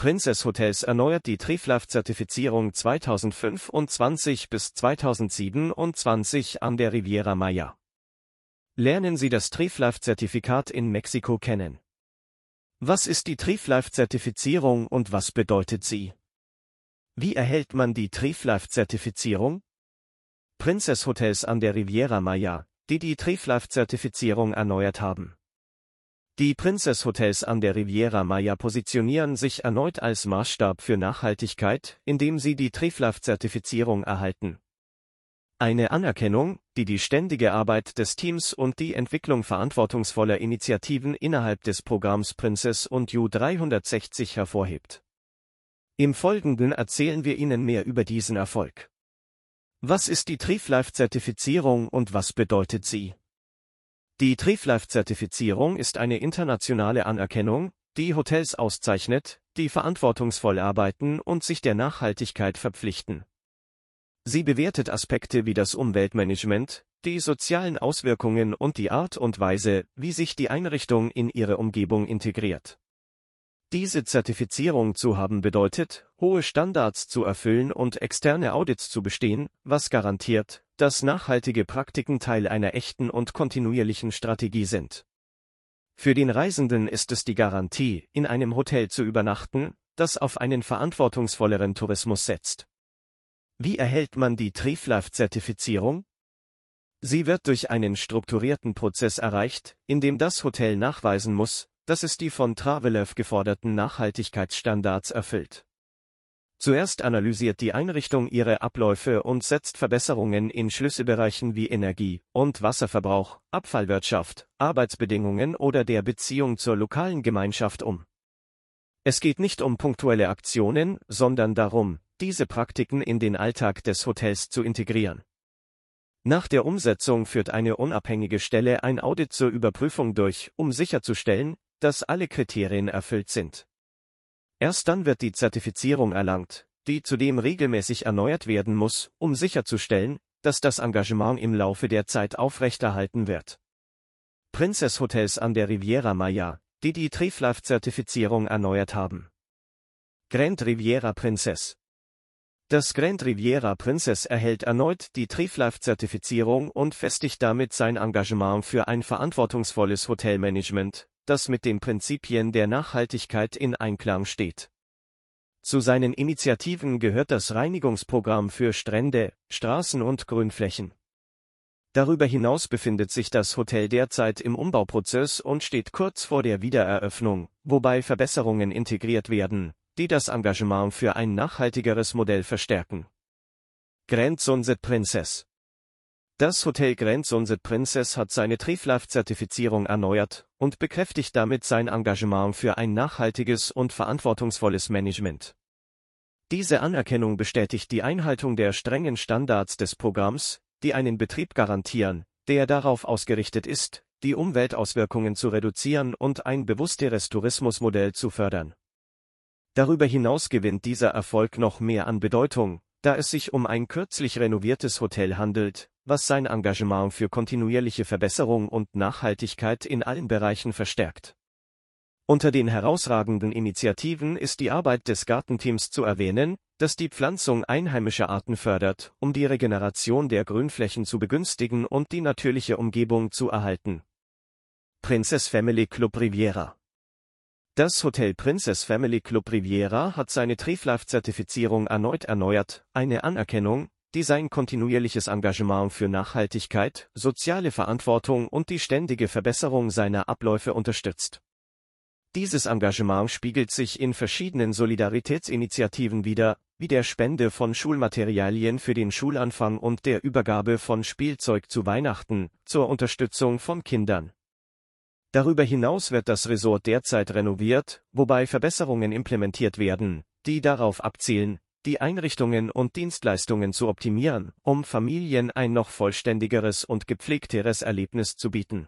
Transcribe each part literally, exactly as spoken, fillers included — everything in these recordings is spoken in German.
Princess Hotels erneuert die Trifluft-Zertifizierung zweitausendfünfundzwanzig bis zweitausendsiebenundzwanzig an der Riviera Maya. Lernen Sie das Trifluft-Zertifikat in Mexiko kennen. Was ist die Trifluft-Zertifizierung und was bedeutet sie? Wie erhält man die Trifluft-Zertifizierung? Princess Hotels an der Riviera Maya, die die Trifluft-Zertifizierung erneuert haben. Die Princess Hotels an der Riviera Maya positionieren sich erneut als Maßstab für Nachhaltigkeit, indem sie die Trifluft-Zertifizierung erhalten. Eine Anerkennung, die die ständige Arbeit des Teams und die Entwicklung verantwortungsvoller Initiativen innerhalb des Programms Princess und U dreihundertsechzig hervorhebt. Im Folgenden erzählen wir Ihnen mehr über diesen Erfolg. Was ist die Trifluft-Zertifizierung und was bedeutet sie? Die Trifluft-Zertifizierung ist eine internationale Anerkennung, die Hotels auszeichnet, die verantwortungsvoll arbeiten und sich der Nachhaltigkeit verpflichten. Sie bewertet Aspekte wie das Umweltmanagement, die sozialen Auswirkungen und die Art und Weise, wie sich die Einrichtung in ihre Umgebung integriert. Diese Zertifizierung zu haben bedeutet, hohe Standards zu erfüllen und externe Audits zu bestehen, was garantiert, dass nachhaltige Praktiken Teil einer echten und kontinuierlichen Strategie sind. Für den Reisenden ist es die Garantie, in einem Hotel zu übernachten, das auf einen verantwortungsvolleren Tourismus setzt. Wie erhält man die Trifluft-Zertifizierung? Sie wird durch einen strukturierten Prozess erreicht, in dem das Hotel nachweisen muss, dass es die von Travelers geforderten Nachhaltigkeitsstandards erfüllt. Zuerst analysiert die Einrichtung ihre Abläufe und setzt Verbesserungen in Schlüsselbereichen wie Energie- und Wasserverbrauch, Abfallwirtschaft, Arbeitsbedingungen oder der Beziehung zur lokalen Gemeinschaft um. Es geht nicht um punktuelle Aktionen, sondern darum, diese Praktiken in den Alltag des Hotels zu integrieren. Nach der Umsetzung führt eine unabhängige Stelle ein Audit zur Überprüfung durch, um sicherzustellen, dass alle Kriterien erfüllt sind. Erst dann wird die Zertifizierung erlangt, die zudem regelmäßig erneuert werden muss, um sicherzustellen, dass das Engagement im Laufe der Zeit aufrechterhalten wird. Princess Hotels an der Riviera Maya, die die Trifluft-Zertifizierung erneuert haben. Grand Riviera Princess. Das Grand Riviera Princess erhält erneut die Trifluft-Zertifizierung und festigt damit sein Engagement für ein verantwortungsvolles Hotelmanagement, das mit den Prinzipien der Nachhaltigkeit in Einklang steht. Zu seinen Initiativen gehört das Reinigungsprogramm für Strände, Straßen und Grünflächen. Darüber hinaus befindet sich das Hotel derzeit im Umbauprozess und steht kurz vor der Wiedereröffnung, wobei Verbesserungen integriert werden, die das Engagement für ein nachhaltigeres Modell verstärken. Grand Sunset Princess. Das Hotel Grand Sunset Princess hat seine Trifluft-Zertifizierung erneuert und bekräftigt damit sein Engagement für ein nachhaltiges und verantwortungsvolles Management. Diese Anerkennung bestätigt die Einhaltung der strengen Standards des Programms, die einen Betrieb garantieren, der darauf ausgerichtet ist, die Umweltauswirkungen zu reduzieren und ein bewussteres Tourismusmodell zu fördern. Darüber hinaus gewinnt dieser Erfolg noch mehr an Bedeutung, da es sich um ein kürzlich renoviertes Hotel handelt, was sein Engagement für kontinuierliche Verbesserung und Nachhaltigkeit in allen Bereichen verstärkt. Unter den herausragenden Initiativen ist die Arbeit des Gartenteams zu erwähnen, das die Pflanzung einheimischer Arten fördert, um die Regeneration der Grünflächen zu begünstigen und die natürliche Umgebung zu erhalten. Princess Family Club Riviera. Das Hotel Princess Family Club Riviera hat seine Trifluft-Zertifizierung erneut erneuert, eine Anerkennung, die sein kontinuierliches Engagement für Nachhaltigkeit, soziale Verantwortung und die ständige Verbesserung seiner Abläufe unterstützt. Dieses Engagement spiegelt sich in verschiedenen Solidaritätsinitiativen wider, wie der Spende von Schulmaterialien für den Schulanfang und der Übergabe von Spielzeug zu Weihnachten, zur Unterstützung von Kindern. Darüber hinaus wird das Resort derzeit renoviert, wobei Verbesserungen implementiert werden, die darauf abzielen, die Einrichtungen und Dienstleistungen zu optimieren, um Familien ein noch vollständigeres und gepflegteres Erlebnis zu bieten.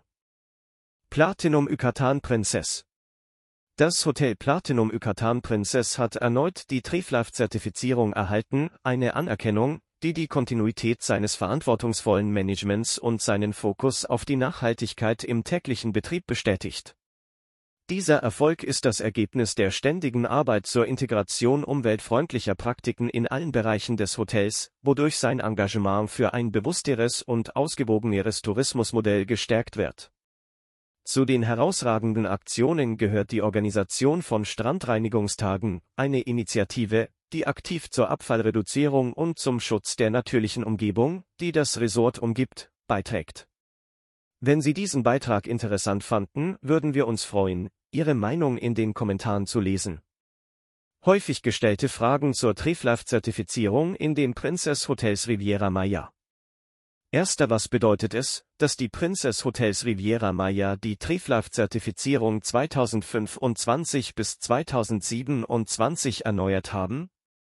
Platinum Yucatan Princess. Das Hotel Platinum Yucatan Princess hat erneut die Trifluft-Zertifizierung erhalten, eine Anerkennung, die die Kontinuität seines verantwortungsvollen Managements und seinen Fokus auf die Nachhaltigkeit im täglichen Betrieb bestätigt. Dieser Erfolg ist das Ergebnis der ständigen Arbeit zur Integration umweltfreundlicher Praktiken in allen Bereichen des Hotels, wodurch sein Engagement für ein bewussteres und ausgewogeneres Tourismusmodell gestärkt wird. Zu den herausragenden Aktionen gehört die Organisation von Strandreinigungstagen, eine Initiative, die aktiv zur Abfallreduzierung und zum Schutz der natürlichen Umgebung, die das Resort umgibt, beiträgt. Wenn Sie diesen Beitrag interessant fanden, würden wir uns freuen, Ihre Meinung in den Kommentaren zu lesen. Häufig gestellte Fragen zur Trifluft-Zertifizierung in den Princess Hotels Riviera Maya. Erster: Was bedeutet es, dass die Princess Hotels Riviera Maya die Trifluft-Zertifizierung zweitausendfünfundzwanzig bis zweitausendsiebenundzwanzig erneuert haben?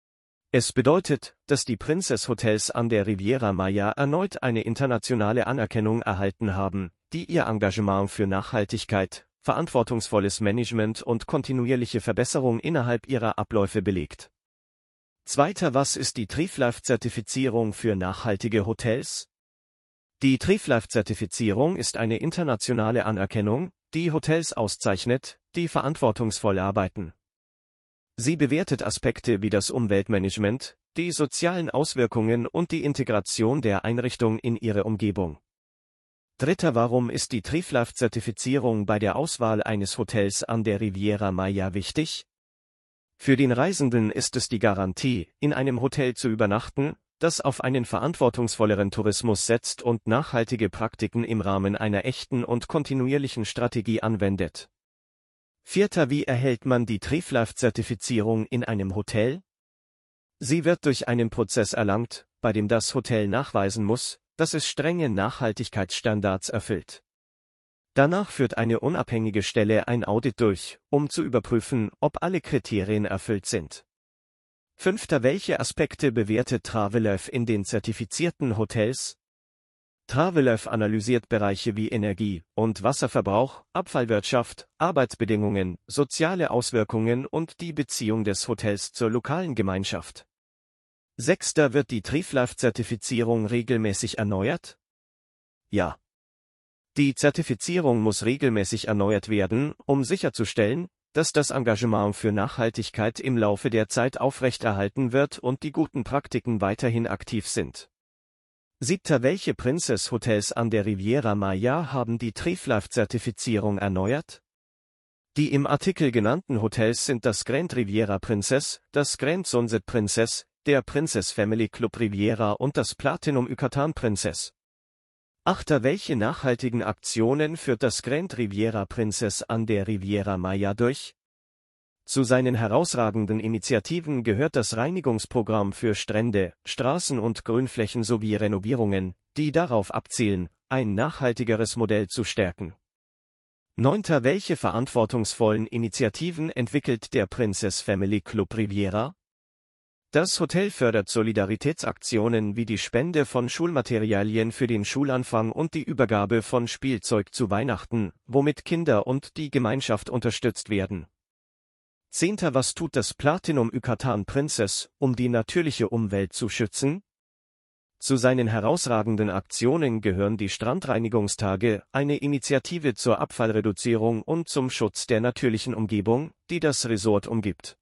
Es bedeutet, dass die Princess Hotels an der Riviera Maya erneut eine internationale Anerkennung erhalten haben, die ihr Engagement für Nachhaltigkeit, verantwortungsvolles Management und kontinuierliche Verbesserung innerhalb ihrer Abläufe belegt. Zweiter: Was ist die Trifluft-Zertifizierung für nachhaltige Hotels? Die Trifluft-Zertifizierung ist eine internationale Anerkennung, die Hotels auszeichnet, die verantwortungsvoll arbeiten. Sie bewertet Aspekte wie das Umweltmanagement, die sozialen Auswirkungen und die Integration der Einrichtung in ihre Umgebung. Dritter: Warum ist die Trifluft-Zertifizierung bei der Auswahl eines Hotels an der Riviera Maya wichtig? Für den Reisenden ist es die Garantie, in einem Hotel zu übernachten, das auf einen verantwortungsvolleren Tourismus setzt und nachhaltige Praktiken im Rahmen einer echten und kontinuierlichen Strategie anwendet. Vierter: Wie erhält man die Trifluft-Zertifizierung in einem Hotel? Sie wird durch einen Prozess erlangt, bei dem das Hotel nachweisen muss, dass es strenge Nachhaltigkeitsstandards erfüllt. Danach führt eine unabhängige Stelle ein Audit durch, um zu überprüfen, ob alle Kriterien erfüllt sind. Fünfter: Welche Aspekte bewertet Travelers in den zertifizierten Hotels? Travelers analysiert Bereiche wie Energie- und Wasserverbrauch, Abfallwirtschaft, Arbeitsbedingungen, soziale Auswirkungen und die Beziehung des Hotels zur lokalen Gemeinschaft. Sechster: Wird die Trifluft-Zertifizierung regelmäßig erneuert? Ja. Die Zertifizierung muss regelmäßig erneuert werden, um sicherzustellen, dass das Engagement für Nachhaltigkeit im Laufe der Zeit aufrechterhalten wird und die guten Praktiken weiterhin aktiv sind. Siebter: Welche Princess Hotels an der Riviera Maya haben die Trifluft-Zertifizierung erneuert? Die im Artikel genannten Hotels sind das Grand Riviera Princess, das Grand Sunset Princess, der Princess Family Club Riviera und das Platinum Yucatan Princess. Achter: Welche nachhaltigen Aktionen führt das Grand Riviera Princess an der Riviera Maya durch? Zu seinen herausragenden Initiativen gehört das Reinigungsprogramm für Strände, Straßen und Grünflächen sowie Renovierungen, die darauf abzielen, ein nachhaltigeres Modell zu stärken. Neunter: Welche verantwortungsvollen Initiativen entwickelt der Princess Family Club Riviera? Das Hotel fördert Solidaritätsaktionen wie die Spende von Schulmaterialien für den Schulanfang und die Übergabe von Spielzeug zu Weihnachten, womit Kinder und die Gemeinschaft unterstützt werden. Zehnter: Was tut das Platinum Yucatan Princess, um die natürliche Umwelt zu schützen? Zu seinen herausragenden Aktionen gehören die Strandreinigungstage, eine Initiative zur Abfallreduzierung und zum Schutz der natürlichen Umgebung, die das Resort umgibt.